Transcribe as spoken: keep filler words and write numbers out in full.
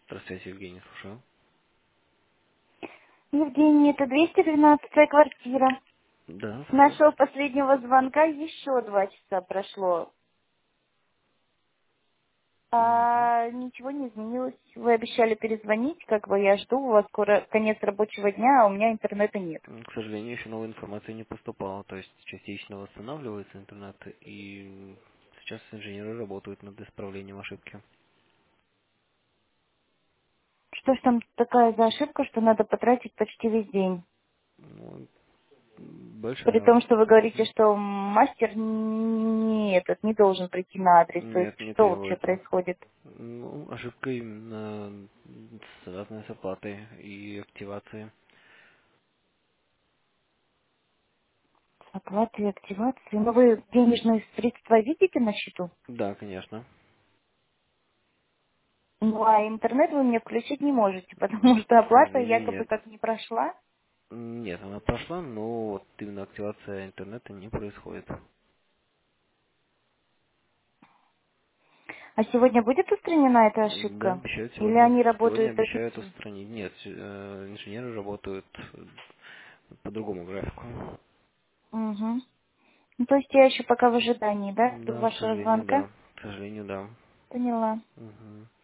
Здравствуйте, Евгений, слушаю. Евгений, это двести двенадцатая квартира. Да, С слушаю. нашего последнего звонка еще два часа прошло. Мгм. А ничего не изменилось. Вы обещали перезвонить, как бы я жду, у вас скоро конец рабочего дня, а у меня интернета нет. М, К сожалению, еще новая информация не поступала, то есть частично восстанавливается интернет, и сейчас инженеры работают над исправлением ошибки. Что ж там такая за ошибка, что надо потратить почти весь день? Ну, При большая. том, что вы говорите, Мгм. что мастер не, этот, не должен прийти на адрес. То есть Нет, не что вообще требуется. происходит? Ну, ошибка именно связанная с оплатой и активацией. Оплата и активация. Но вы денежные средства видите на счету? Да, конечно. Ну, а интернет вы мне включить не можете, потому что К оплата сожалению, якобы нет. как не прошла. Нет, она прошла, но вот именно активация интернета не происходит. А сегодня будет устранена эта Да, ошибка? обещают Или сегодня. они Сегодня работают до обещают пяти? устранить. Нет, э, инженеры работают э, по другому графику. Угу. Ну, то есть я еще пока в ожидании, да, Да, к вашего сожалению, звонка? да. К сожалению, да. Поняла. Мгм.